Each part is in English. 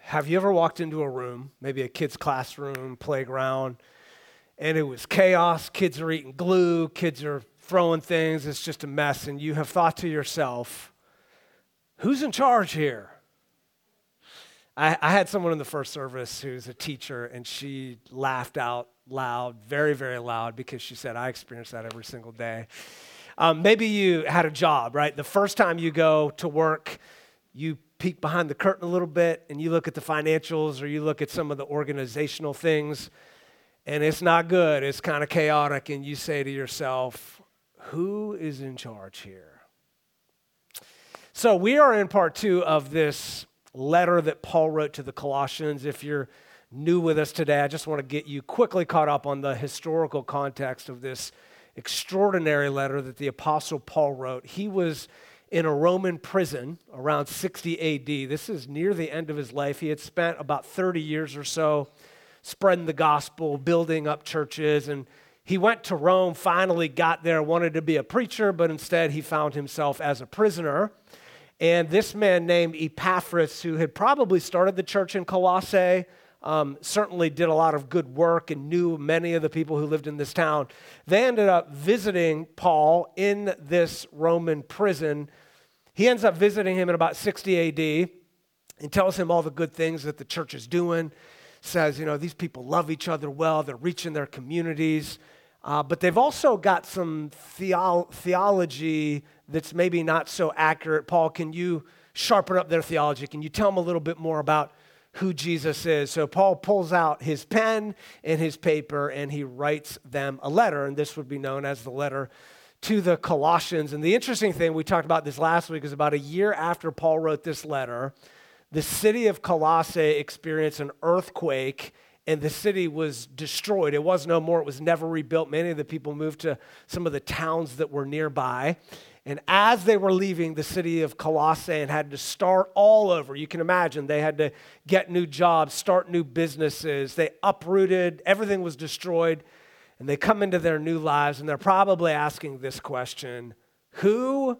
Have you ever walked into a room, maybe a kid's classroom, playground, and it was chaos? Kids are eating glue, kids are throwing things, it's just a mess, and you have thought to yourself, who's in charge here? I had someone in the first service who's a teacher, and she laughed out loud, very, very loud, because she said, I experience that every single day. Maybe you had a job, right? The first time you go to work, you peek behind the curtain a little bit, and you look at the financials, or you look at some of the organizational things, and it's not good. It's kind of chaotic, and you say to yourself, who is in charge here? So we are in part 2 of this letter that Paul wrote to the Colossians. If you're new with us today, I just want to get you quickly caught up on the historical context of this extraordinary letter that the Apostle Paul wrote. He was in a Roman prison around 60 AD. This is near the end of his life. He had spent about 30 years or so spreading the gospel, building up churches, and he went to Rome, finally got there, wanted to be a preacher, but instead he found himself as a prisoner. And this man named Epaphras, who had probably started the church in Colossae, certainly did a lot of good work and knew many of the people who lived in this town. They ended up visiting Paul in this Roman prison. He ends up visiting him in about 60 AD and tells him all the good things that the church is doing. Says, these people love each other well. They're reaching their communities. But they've also got some theology that's maybe not so accurate. Paul, can you sharpen up their theology? Can you tell them a little bit more about who Jesus is? So Paul pulls out his pen and his paper, and he writes them a letter, and this would be known as the letter to the Colossians. And the interesting thing, we talked about this last week, is about a year after Paul wrote this letter, the city of Colossae experienced an earthquake, and the city was destroyed. It was no more. It was never rebuilt. Many of the people moved to some of the towns that were nearby. And as they were leaving the city of Colossae and had to start all over, you can imagine, they had to get new jobs, start new businesses. They uprooted. Everything was destroyed. And they come into their new lives, and they're probably asking this question, who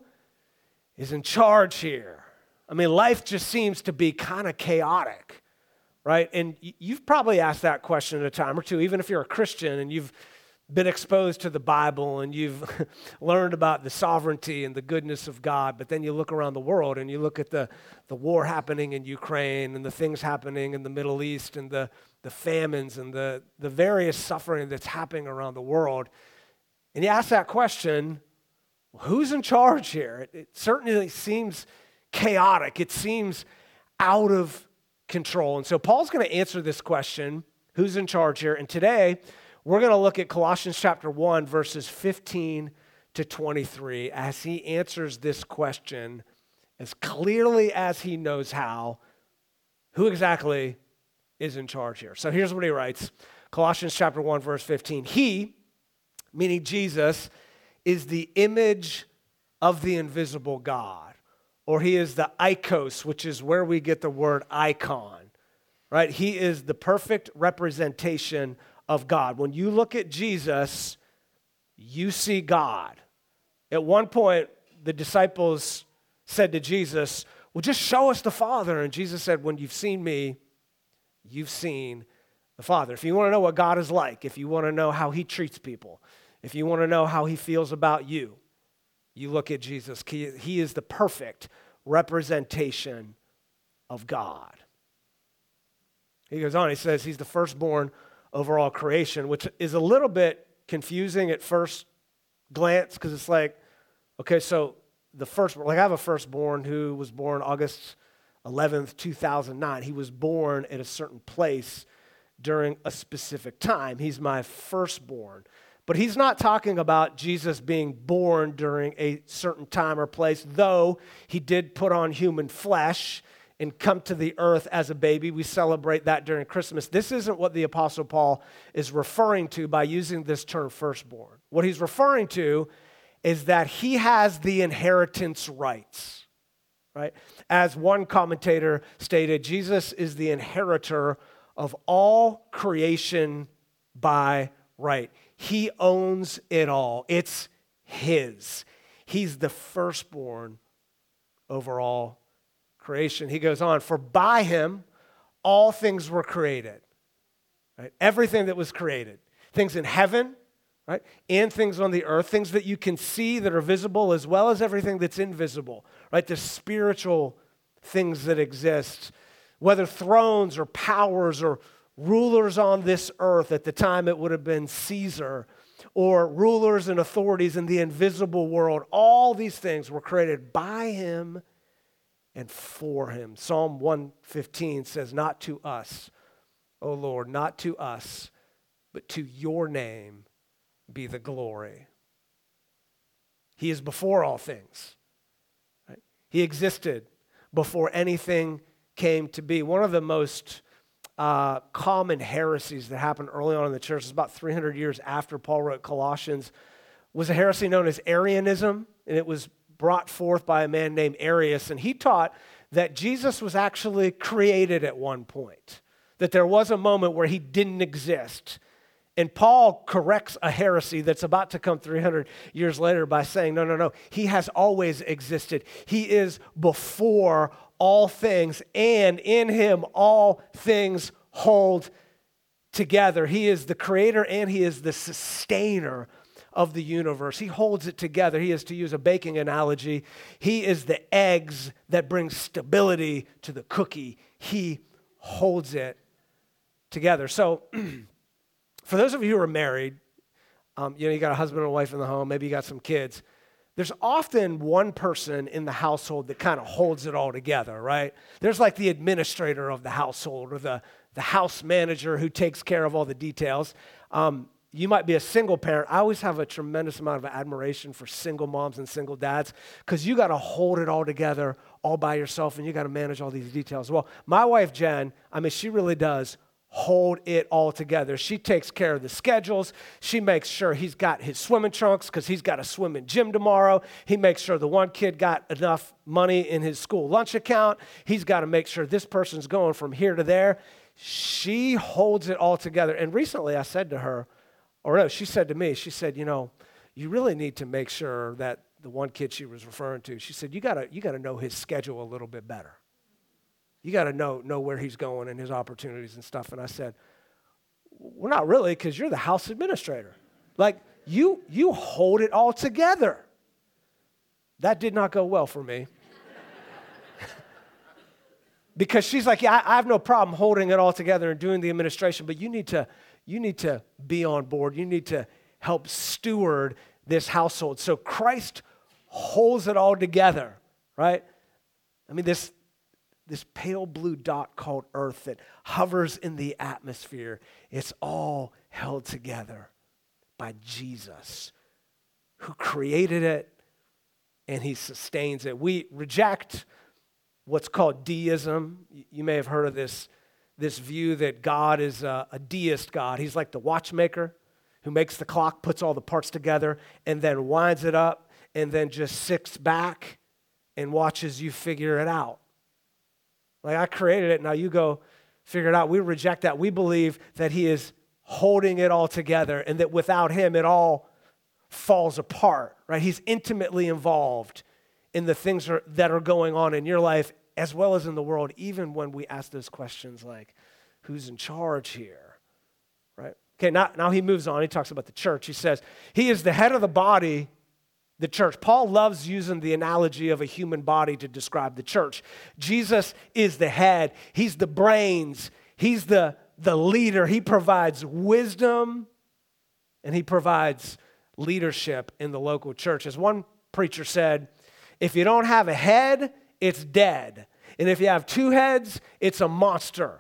is in charge here? I mean, life just seems to be kind of chaotic, right? And you've probably asked that question at a time or two, even if you're a Christian and you've been exposed to the Bible and you've learned about the sovereignty and the goodness of God, but then you look around the world and you look at the war happening in Ukraine and the things happening in the Middle East and the famines and the various suffering that's happening around the world, and you ask that question, who's in charge here? It certainly seems chaotic. It seems out of control. And so Paul's going to answer this question, who's in charge here? And today, we're going to look at Colossians chapter 1, verses 15 to 23, as he answers this question as clearly as he knows how, who exactly is in charge here. So here's what he writes, Colossians chapter 1, verse 15. He, meaning Jesus, is the image of the invisible God. Or he is the Ikos, which is where we get the word icon, right? He is the perfect representation of God. When you look at Jesus, you see God. At one point, the disciples said to Jesus, well, just show us the Father. And Jesus said, when you've seen me, you've seen the Father. If you want to know what God is like, if you want to know how he treats people, if you want to know how he feels about you, you look at Jesus. He is the perfect representation of God. He goes on, he says he's the firstborn over all creation, which is a little bit confusing at first glance because it's like, okay, so I have a firstborn who was born August 11th, 2009. He was born at a certain place during a specific time. He's my firstborn. But he's not talking about Jesus being born during a certain time or place, though he did put on human flesh and come to the earth as a baby. We celebrate that during Christmas. This isn't what the Apostle Paul is referring to by using this term firstborn. What he's referring to is that he has the inheritance rights, right? As one commentator stated, Jesus is the inheritor of all creation by right. He owns it all. It's his. He's the firstborn over all creation. He goes on, for by him all things were created, right? Everything that was created, things in heaven, right, and things on the earth, things that you can see that are visible as well as everything that's invisible, right? The spiritual things that exist, whether thrones or powers or rulers on this earth. At the time it would have been Caesar, or rulers and authorities in the invisible world. All these things were created by him and for him. Psalm 115 says, not to us, O Lord, not to us, but to your name be the glory. He is before all things. Right? He existed before anything came to be. One of the most common heresies that happened early on in the church, is about 300 years after Paul wrote Colossians, was a heresy known as Arianism, and it was brought forth by a man named Arius, and he taught that Jesus was actually created at one point, that there was a moment where he didn't exist. And Paul corrects a heresy that's about to come 300 years later by saying, no, he has always existed. He is before all things, and in him all things hold together. He is the creator and he is the sustainer of the universe. He holds it together. He is, to use a baking analogy, he is the eggs that bring stability to the cookie. He holds it together. So for those of you who are married, you got a husband and a wife in the home, maybe you got some kids, there's often one person in the household that kind of holds it all together, right? There's like the administrator of the household, or the house manager who takes care of all the details. You might be a single parent. I always have a tremendous amount of admiration for single moms and single dads, because you got to hold it all together all by yourself, and you got to manage all these details. Well, my wife, Jen, she really does hold it all together. She takes care of the schedules. She makes sure he's got his swimming trunks because he's got a swimming gym tomorrow. He makes sure the one kid got enough money in his school lunch account. He's got to make sure this person's going from here to there. She holds it all together. And recently I said to her, she said to me, she said, you really need to make sure that the one kid she was referring to, she said, you gotta know his schedule a little bit better. You got to know where he's going and his opportunities and stuff. And I said, well, not really, because you're the house administrator. Like, you hold it all together. That did not go well for me. Because she's like, yeah, I have no problem holding it all together and doing the administration, but you need to be on board. You need to help steward this household. So Christ holds it all together, right? This pale blue dot called Earth that hovers in the atmosphere, it's all held together by Jesus, who created it and he sustains it. We reject what's called deism. You may have heard of this view that God is a deist God. He's like the watchmaker who makes the clock, puts all the parts together, and then winds it up, and then just sits back and watches you figure it out. Like, I created it, now you go figure it out. We reject that. We believe that he is holding it all together, and that without him it all falls apart, right? He's intimately involved in the things that are going on in your life as well as in the world, even when we ask those questions like, who's in charge here, right? Okay, now he moves on. He talks about the church. He says, he is the head of the body, the church. Paul loves using the analogy of a human body to describe the church. Jesus is the head. He's the brains. He's the leader. He provides wisdom and he provides leadership in the local church. As one preacher said, if you don't have a head, it's dead. And if you have two heads, it's a monster.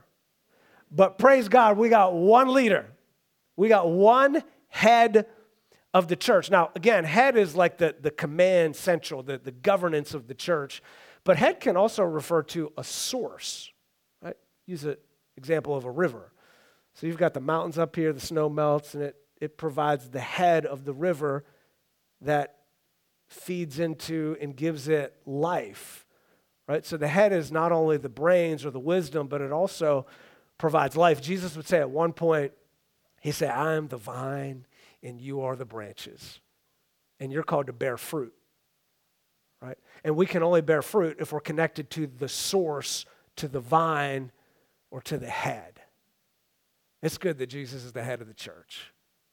But praise God, we got one leader. We got one head of the church. Now, again, head is like the command central, the governance of the church. But head can also refer to a source, right? Use an example of a river. So you've got the mountains up here, the snow melts, and it provides the head of the river that feeds into and gives it life, right? So the head is not only the brains or the wisdom, but it also provides life. Jesus would say at one point, he said, I am the vine and you are the branches. And you're called to bear fruit, right? And we can only bear fruit if we're connected to the source, to the vine, or to the head. It's good that Jesus is the head of the church.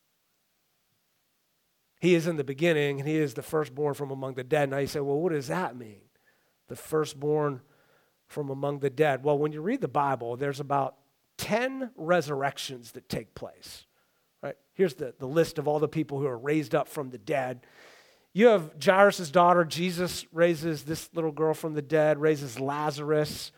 He is in the beginning, and he is the firstborn from among the dead. Now you say, well, what does that mean? The firstborn from among the dead. Well, when you read the Bible, there's about 10 resurrections that take place. Right? Here's the list of all the people who are raised up from the dead. You have Jairus' daughter. Jesus raises this little girl from the dead, raises Lazarus.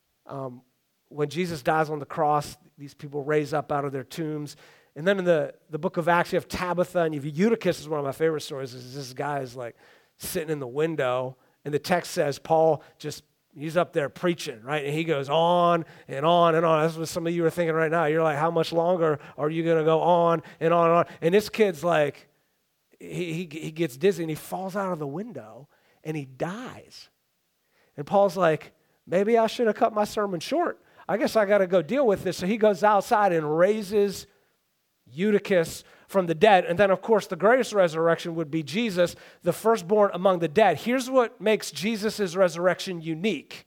When Jesus dies on the cross, these people raise up out of their tombs. And then in the book of Acts, you have Tabitha, and you have Eutychus is one of my favorite stories. This guy is like sitting in the window, and the text says Paul he's up there preaching, right? And he goes on and on and on. That's what some of you are thinking right now. You're like, how much longer are you going to go on and on and on? And this kid's like, he gets dizzy, and he falls out of the window, and he dies. And Paul's like, maybe I should have cut my sermon short. I guess I got to go deal with this. So he goes outside and raises Eutychus from the dead. And then, of course, the greatest resurrection would be Jesus, the firstborn among the dead. Here's what makes Jesus' resurrection unique.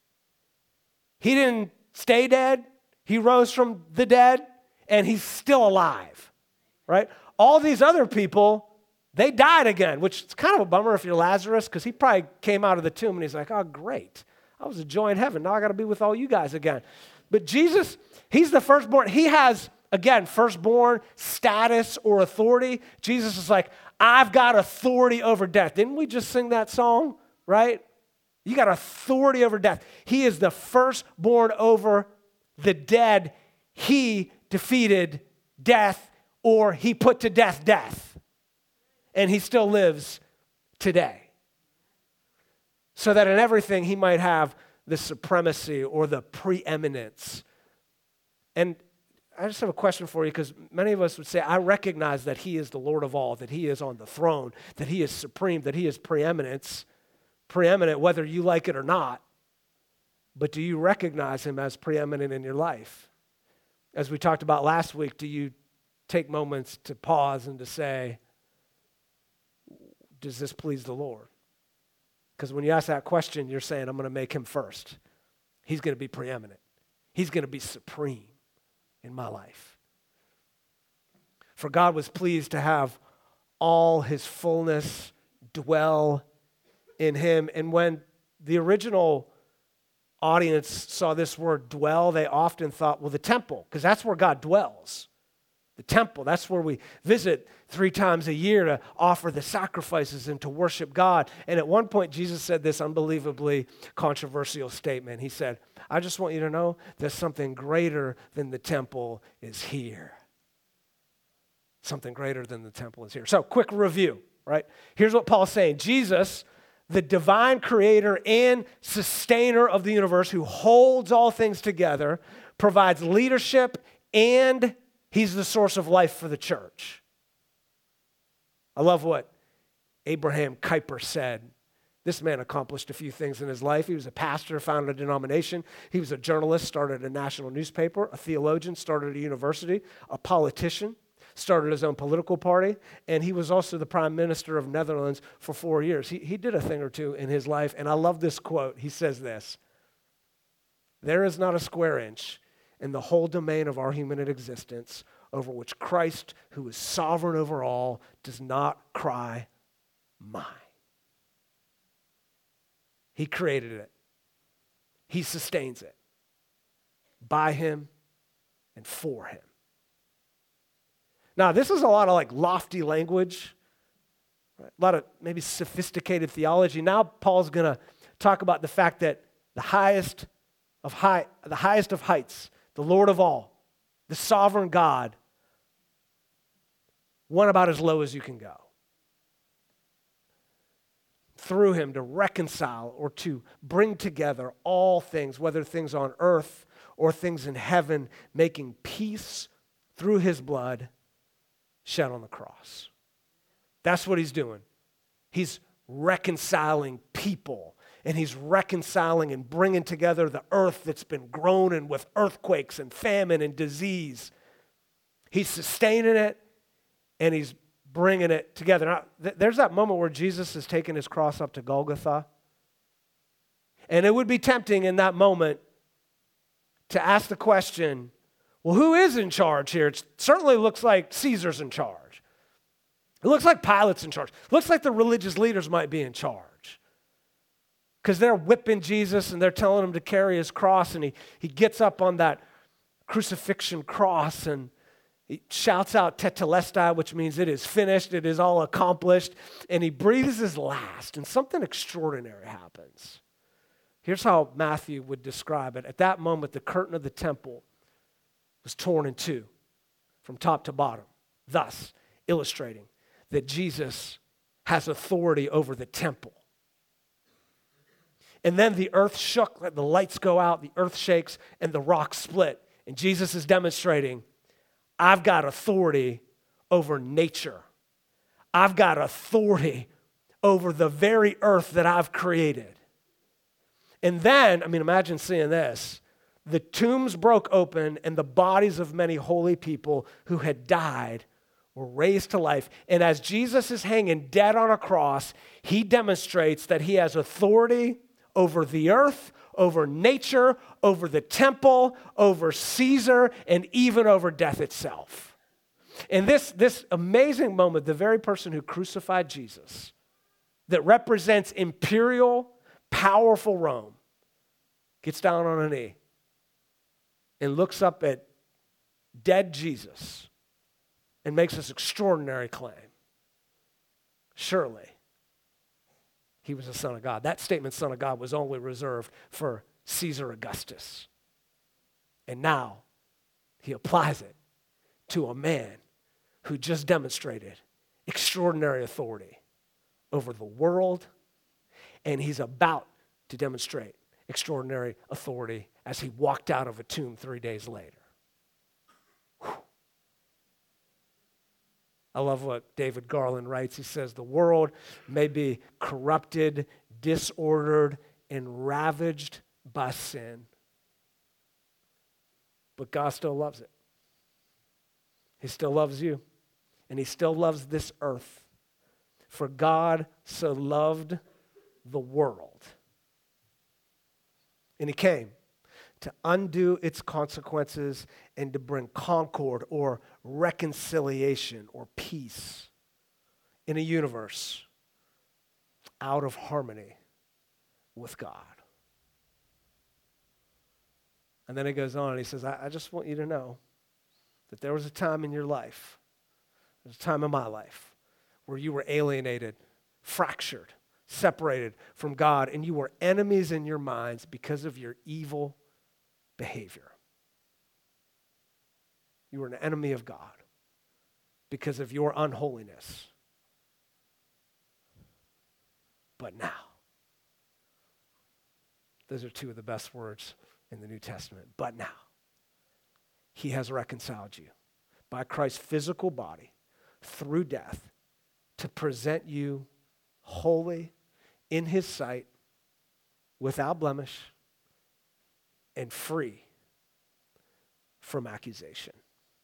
He didn't stay dead. He rose from the dead, and he's still alive, right? All these other people, they died again, which is kind of a bummer if you're Lazarus, because he probably came out of the tomb, and he's like, oh, great. I was a joy in heaven. Now I got to be with all you guys again. But Jesus, he's the firstborn. He has, again, firstborn status or authority. Jesus is like, I've got authority over death. Didn't we just sing that song, right? You got authority over death. He is the firstborn over the dead. He defeated death, or he put to death. And he still lives today. So that in everything he might have the supremacy or the preeminence. And I just have a question for you, because many of us would say, I recognize that he is the Lord of all, that he is on the throne, that he is supreme, that he is preeminent, whether you like it or not. But do you recognize him as preeminent in your life? As we talked about last week, do you take moments to pause and to say, does this please the Lord? Because when you ask that question, you're saying, I'm going to make him first. He's going to be preeminent. He's going to be supreme in my life. For God was pleased to have all his fullness dwell in him. And when the original audience saw this word dwell, they often thought, well, the temple, because that's where God dwells. The temple, that's where we visit 3 times a year to offer the sacrifices and to worship God. And at one point, Jesus said this unbelievably controversial statement. He said, I just want you to know that something greater than the temple is here. Something greater than the temple is here. So, quick review, right? Here's what Paul's saying. Jesus, the divine creator and sustainer of the universe who holds all things together, provides leadership, and he's the source of life for the church. I love what Abraham Kuyper said. This man accomplished a few things in his life. He was a pastor, founded a denomination. He was a journalist, started a national newspaper, a theologian, started a university, a politician, started his own political party, and he was also the prime minister of Netherlands for 4 years. He did a thing or two in his life, and I love this quote. He says this, there is not a square inch in the whole domain of our human existence over which Christ, who is sovereign over all, does not cry, mine. He created it. He sustains it. By him and for him. Now, this is a lot of lofty language, right? A lot of maybe sophisticated theology. Now, Paul's going to talk about the fact that the highest of heights, the Lord of all, the sovereign God, went about as low as you can go. Through him to reconcile or to bring together all things, whether things on earth or things in heaven, making peace through his blood shed on the cross. That's what he's doing. He's reconciling people, and he's reconciling and bringing together the earth that's been groaning with earthquakes and famine and disease. He's sustaining it, and he's bringing it together. Now, there's that moment where Jesus is taking his cross up to Golgotha, and it would be tempting in that moment to ask the question, well, who is in charge here? It certainly looks like Caesar's in charge. It looks like Pilate's in charge. It looks like the religious leaders might be in charge. Because they're whipping Jesus and they're telling him to carry his cross, and he gets up on that crucifixion cross and he shouts out tetelestai, which means it is finished, it is all accomplished, and he breathes his last, and something extraordinary happens. Here's how Matthew would describe it. At that moment, the curtain of the temple was torn in two from top to bottom, thus illustrating that Jesus has authority over the temple. And then the earth shook, the lights go out, the earth shakes, and the rocks split. And Jesus is demonstrating, I've got authority over nature. I've got authority over the very earth that I've created. And then, imagine seeing this. The tombs broke open and the bodies of many holy people who had died were raised to life. And as Jesus is hanging dead on a cross, he demonstrates that he has authority over the earth, over nature, over the temple, over Caesar, and even over death itself. And this amazing moment, the very person who crucified Jesus, that represents imperial, powerful Rome, gets down on a knee and looks up at dead Jesus and makes this extraordinary claim. Surely, he was the Son of God. That statement, Son of God, was only reserved for Caesar Augustus. And now, he applies it to a man who just demonstrated extraordinary authority over the world, and he's about to demonstrate extraordinary authority as he walked out of a tomb 3 days later. Whew. I love what David Garland writes. He says, the world may be corrupted, disordered, and ravaged by sin, but God still loves it. He still loves you, and he still loves this earth. For God so loved the world. And he came to undo its consequences and to bring concord or reconciliation or peace in a universe out of harmony with God. And then he goes on and he says, I just want you to know that there was a time in your life, there's a time in my life, where you were alienated, fractured, separated from God, and you were enemies in your minds because of your evil behavior. You were an enemy of God because of your unholiness. But now, those are two of the best words in the New Testament. But now, he has reconciled you by Christ's physical body through death to present you holy in his sight, without blemish, and free from accusation.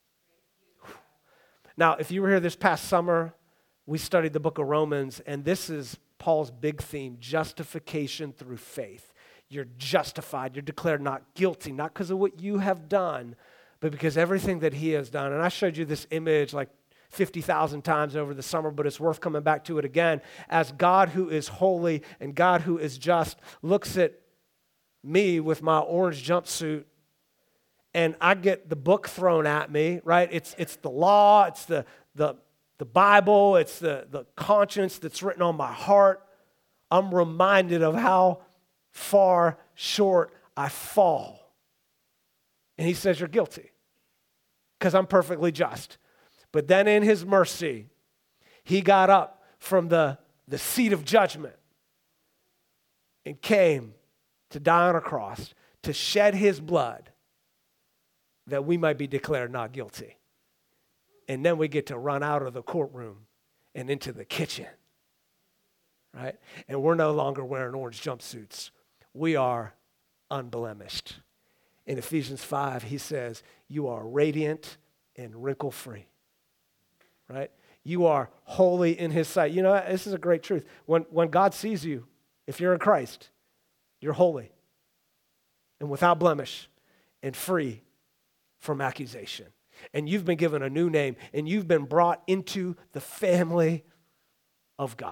Now, if you were here this past summer, we studied the book of Romans, and this is Paul's big theme, justification through faith. You're justified, you're declared not guilty, not because of what you have done, but because everything that he has done. And I showed you this image like 50,000 times over the summer, but it's worth coming back to it again. As God who is holy and God who is just looks at me with my orange jumpsuit, and I get the book thrown at me, right? It's the law, it's the Bible, it's the conscience that's written on my heart. I'm reminded of how far short I fall. And he says, you're guilty because I'm perfectly just. But then in his mercy, he got up from the seat of judgment and came to die on a cross, to shed his blood that we might be declared not guilty. And then we get to run out of the courtroom and into the kitchen, right? And we're no longer wearing orange jumpsuits. We are unblemished. In Ephesians 5, he says, you are radiant and wrinkle-free. Right? You are holy in his sight. You know, this is a great truth. When God sees you, if you're in Christ, you're holy and without blemish and free from accusation. And you've been given a new name, and you've been brought into the family of God.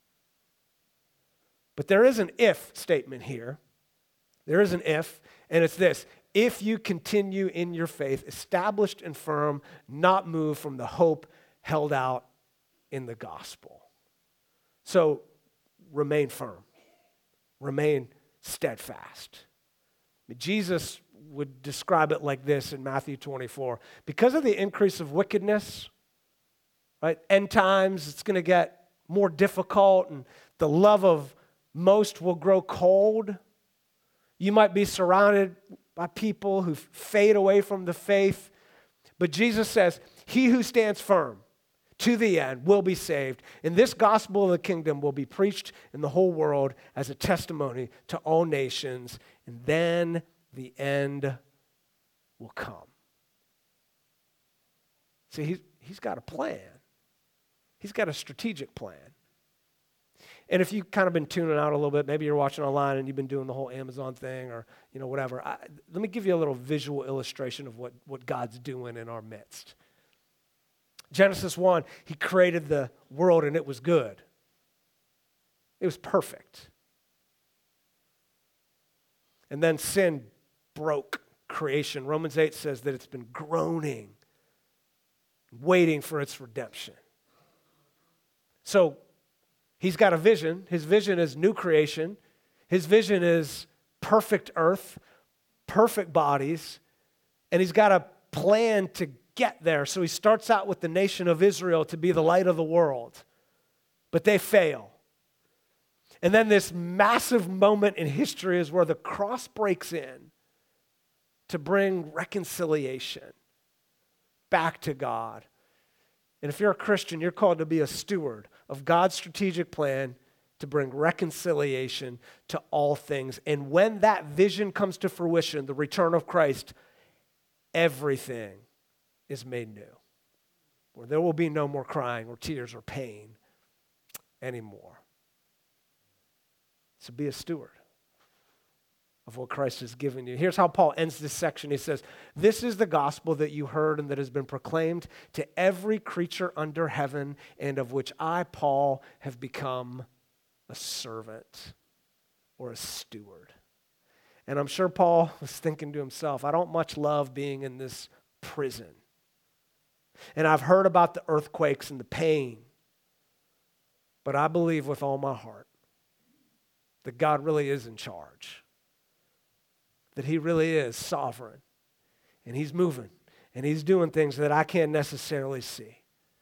But there is an if statement here. There is an if, and it's this: if you continue in your faith, established and firm, not moved from the hope held out in the gospel. So remain firm, remain steadfast. Jesus would describe it like this in Matthew 24. Because of the increase of wickedness, right, end times, it's going to get more difficult, and the love of most will grow cold. You might be surrounded by people who fade away from the faith, but Jesus says, he who stands firm to the end will be saved. And this gospel of the kingdom will be preached in the whole world as a testimony to all nations, and then the end will come. See, he's got a plan. He's got a strategic plan. And if you've kind of been tuning out a little bit, maybe you're watching online and you've been doing the whole Amazon thing or whatever, let me give you a little visual illustration of what God's doing in our midst. Genesis 1, he created the world and it was good. It was perfect. And then sin broke creation. Romans 8 says that it's been groaning, waiting for its redemption. So he's got a vision. His vision is new creation. His vision is perfect earth, perfect bodies, and he's got a plan to get there. So he starts out with the nation of Israel to be the light of the world, but they fail. And then this massive moment in history is where the cross breaks in to bring reconciliation back to God. And if you're a Christian, you're called to be a steward of God's strategic plan to bring reconciliation to all things. And when that vision comes to fruition, the return of Christ, everything is made new. Where there will be no more crying or tears or pain anymore. So be a steward of what Christ has given you. Here's how Paul ends this section. He says, this is the gospel that you heard and that has been proclaimed to every creature under heaven, and of which I, Paul, have become a servant or a steward. And I'm sure Paul was thinking to himself, I don't much love being in this prison. And I've heard about the earthquakes and the pain, but I believe with all my heart that God really is in charge. That he really is sovereign, and he's moving, and he's doing things that I can't necessarily see.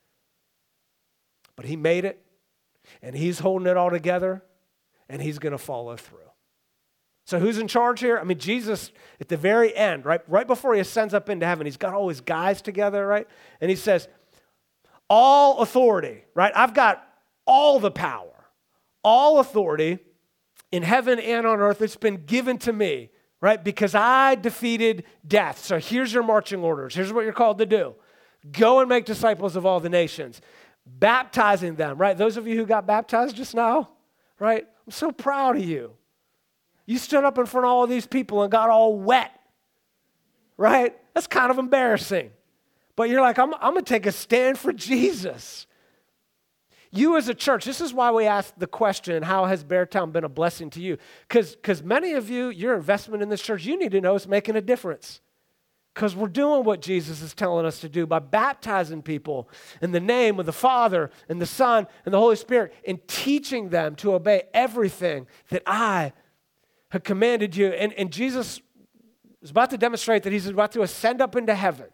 But he made it, and he's holding it all together, and he's going to follow through. So who's in charge here? I mean, Jesus, at the very end, right before he ascends up into heaven, he's got all his guys together, right? And he says, all authority, right? I've got all the power, all authority in heaven and on earth. It's been given to me. Right? Because I defeated death. So here's your marching orders. Here's what you're called to do. Go and make disciples of all the nations. Baptizing them, right? Those of you who got baptized just now, right? I'm so proud of you. You stood up in front of all of these people and got all wet, right? That's kind of embarrassing. But you're like, I'm going to take a stand for Jesus. You as a church, this is why we ask the question, how has Beartown been a blessing to you? Because many of you, your investment in this church, you need to know is making a difference. Because we're doing what Jesus is telling us to do by baptizing people in the name of the Father and the Son and the Holy Spirit and teaching them to obey everything that I have commanded you. And Jesus is about to demonstrate that he's about to ascend up into heaven.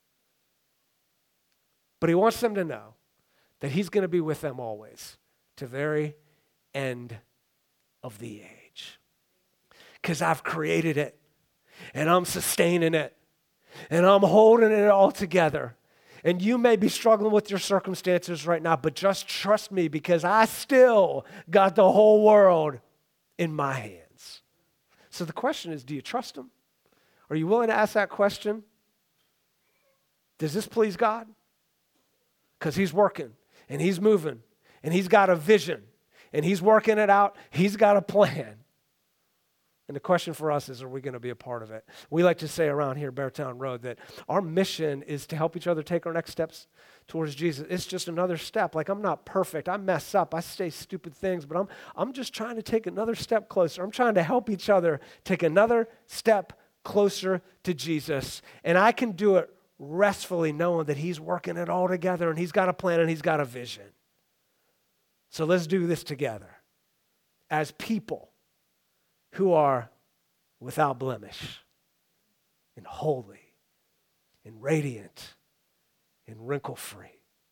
But he wants them to know that he's going to be with them always to the very end of the age. Because I've created it, and I'm sustaining it, and I'm holding it all together. And you may be struggling with your circumstances right now, but just trust me, because I still got the whole world in my hands. So the question is, do you trust him? Are you willing to ask that question? Does this please God? Because he's working. And he's moving, and he's got a vision, and he's working it out. He's got a plan. And the question for us is, are we going to be a part of it? We like to say around here, Beartown Road, that our mission is to help each other take our next steps towards Jesus. It's just another step. Like, I'm not perfect. I mess up. I say stupid things, but I'm just trying to take another step closer. I'm trying to help each other take another step closer to Jesus. And I can do it restfully knowing that he's working it all together and he's got a plan and he's got a vision. So let's do this together as people who are without blemish and holy and radiant and wrinkle-free.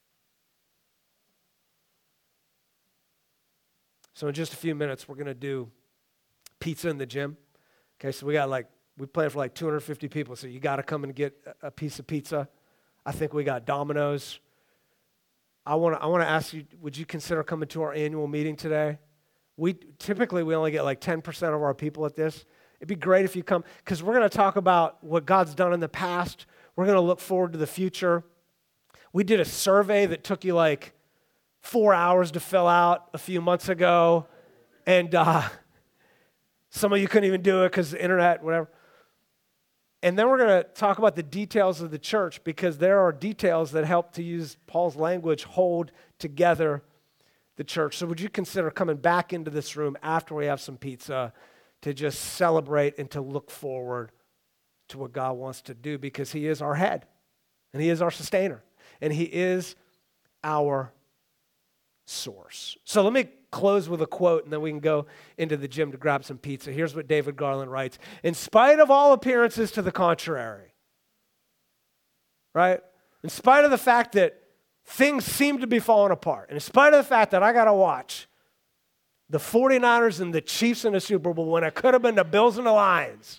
So in just a few minutes, we're going to do pizza in the gym. Okay, so we plan for 250 people, so you got to come and get a piece of pizza. I think we got Domino's. I want to ask you, would you consider coming to our annual meeting today? We only get 10% of our people at this. It'd be great if you come, because we're going to talk about what God's done in the past. We're going to look forward to the future. We did a survey that took you 4 hours to fill out a few months ago, and some of you couldn't even do it because the internet, whatever. And then we're going to talk about the details of the church, because there are details that help, to use Paul's language, hold together the church. So would you consider coming back into this room after we have some pizza to just celebrate and to look forward to what God wants to do, because he is our head and he is our sustainer and he is our source. So let me close with a quote and then we can go into the gym to grab some pizza. Here's what David Garland writes: "In spite of all appearances to the contrary," right? In spite of the fact that things seem to be falling apart, and in spite of the fact that I got to watch the 49ers and the Chiefs in the Super Bowl when it could have been the Bills and the Lions,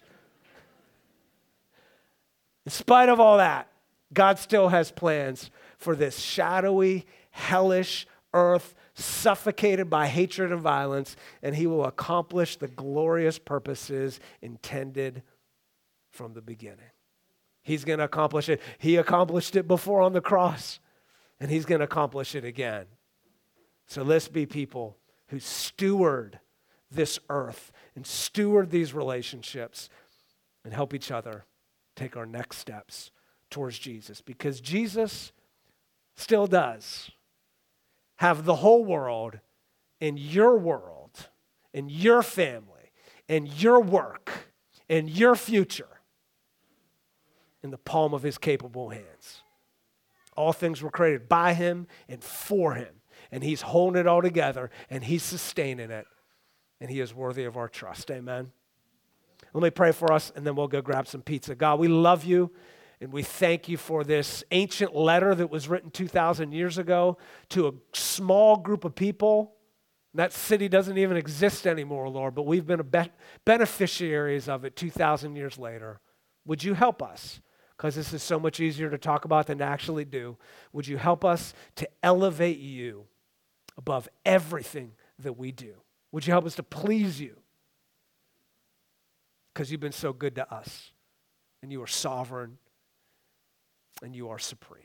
in spite of all that, God still has plans for this shadowy, hellish earth suffocated by hatred and violence, and he will accomplish the glorious purposes intended from the beginning. He's going to accomplish it. He accomplished it before on the cross, and he's going to accomplish it again. So let's be people who steward this earth and steward these relationships and help each other take our next steps towards Jesus, because Jesus still does have the whole world and your family and your work and your future in the palm of his capable hands. All things were created by him and for him, and he's holding it all together and he's sustaining it, and he is worthy of our trust. Amen. Let me pray for us and then we'll go grab some pizza. God, we love you. And we thank you for this ancient letter that was written 2,000 years ago to a small group of people. That city doesn't even exist anymore, Lord, but we've been beneficiaries of it 2,000 years later. Would you help us? Because this is so much easier to talk about than to actually do. Would you help us to elevate you above everything that we do? Would you help us to please you? Because you've been so good to us, and you are sovereign, and you are supreme.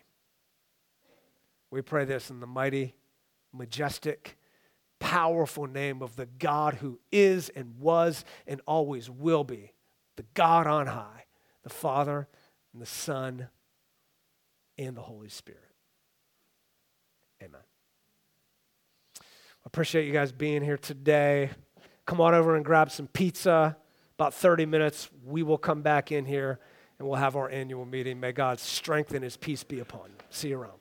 We pray this in the mighty, majestic, powerful name of the God who is and was and always will be, the God on high, the Father and the Son and the Holy Spirit. Amen. I appreciate you guys being here today. Come on over and grab some pizza. About 30 minutes, we will come back in here and we'll have our annual meeting. May God's strength and his peace be upon you. See you around.